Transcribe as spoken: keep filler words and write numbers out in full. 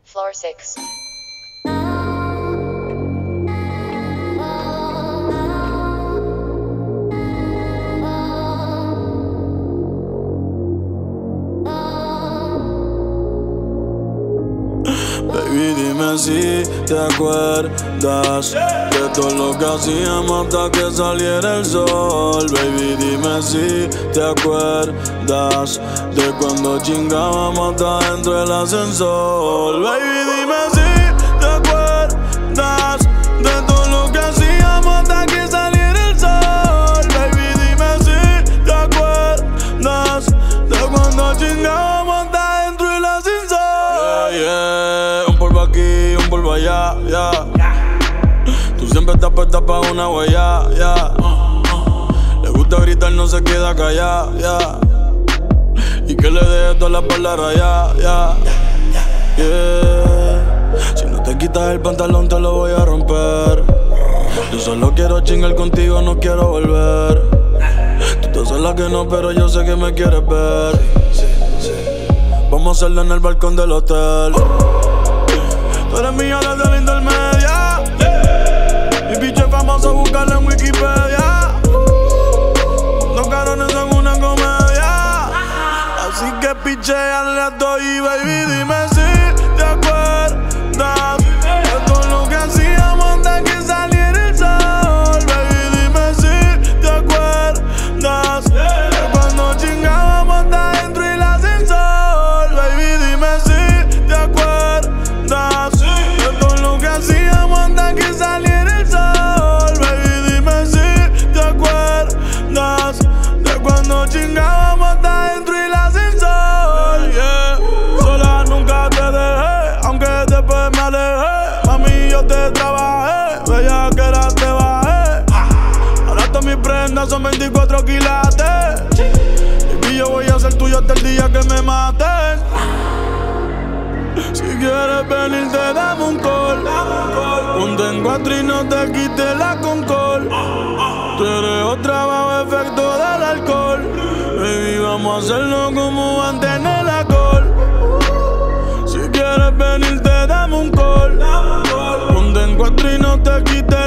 Floor six. Baby, dime si te acuerdas de todo lo que hacíamos hasta que saliera el sol. Baby, dime si te acuerdas de cuando chingábamos hasta dentro del ascensor. Baby, dime si te acuerdas de todo lo que hacíamos hasta que saliera el sol. Baby, dime si te acuerdas de cuando chingábamos hasta dentro del ascensor. Yeah, yeah. Un polvo aquí, un polvo allá, ya. Yeah. Tú siempre estás puesta pa' una huella, ya. Yeah. Le gusta gritar, no se queda callada, ya. Yeah. Y que le deje todas las palabras, ya, ya. Yeah. Si no te quitas el pantalón, te lo voy a romper. Yo solo quiero chingar contigo, no quiero volver. Tú te haces la que no, pero yo sé que me quieres ver. Vamos a hacerlo en el balcón del hotel. Tú eres mía desde la intermedia. Mi bicho es famoso, búscalo en Wikipedia. Dos carones son una comedia. Así que picheale a todo y baby, dime si te acuerdas de todo lo que hacíamos hasta que saliera el sol. Baby, dime si te acuerdas de cuando chingábamos hasta dentro del ascensor. Baby, dime si te acuerdas de todo lo que hacíamos hasta que saliera el sol. Baby, dime si te acuerdas de cuando chingábamos hasta dentro del ascensor. Yeah. Sola nunca te dejé, aunque después me alejé. Mami, yo te trabajé, bella que era te bajé. Ahora todas mis prendas son veinticuatro quilates. Y yo voy a ser tuyo hasta el día que me maten. Si quieres venir te dame un call. Ponte en cuatro y no te quites la concol. Tú eres otra bajo efecto del alcohol. Baby, vamos a hacerlo como antes en el alcohol. Si quieres venir te dame un call. Ponte en cuatro y no te quites